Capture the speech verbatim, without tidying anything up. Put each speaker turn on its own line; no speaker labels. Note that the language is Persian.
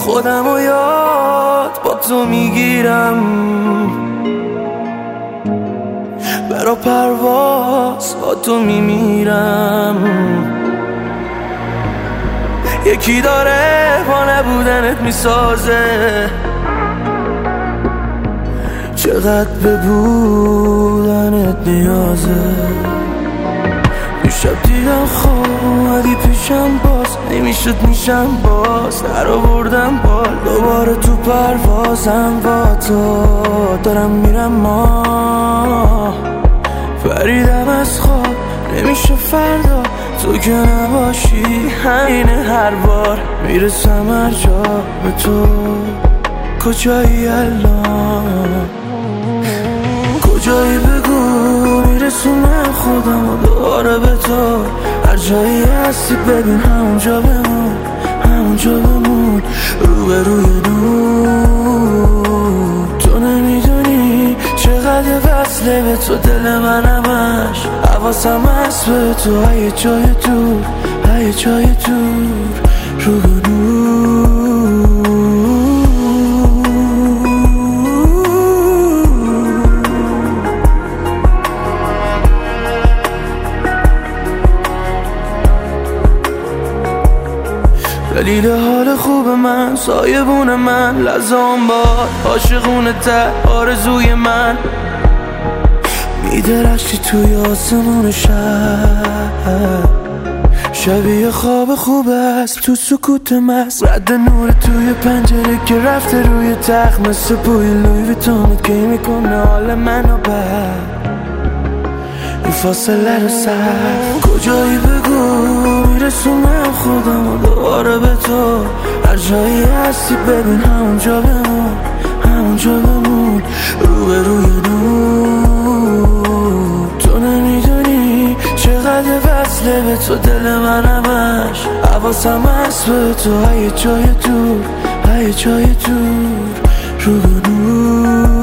خودم و یاد با تو میگیرم، برا پرواز با تو میمیرم. یکی داره با نبودنت میسازه، چقدر به بودنت نیازه. دیشب دیدم خوابی پیشم، باز نمیشد میشم باز، در آوردم بال دوباره تو پروازم با تو. دارم میرم ما پریدم از خواب، نمیشه فردا تو که نباشی. همینه هر بار میرسم هر جا به تو. کجایی الان؟ کجایی بگو، میرسونم خودم و دوباره به تو. هر جایی هستی ببین همونجا بمون، همونجا بمون رو به روی نور. تو نمیدونی چقدر وصله به تو دل من همش، حواسم هست به تو. های جای دور، های جای دور رو به نور. دلیل حال خوب من، سایبون من، لزام باد عاشقونه ته آرزوی من. میدرخشی توی آسمون شب، شبیه خواب خوب است تو سکوت مست. رد نور توی پنجره که رفته روی تخت، مثل بوی لوی ویتونت که میکنه حال منو بد. این فاصله رو سر کجایی بگو، میرسونم خودم و دوباره به تو. هر جایی هستی ببین همونجا بمون، همونجا بمون رو به روی نور. تو نمیدونی چقدر وصله به تو دل من همش، حواسم هست به تو. های جای دور، های جای دور رو به نور.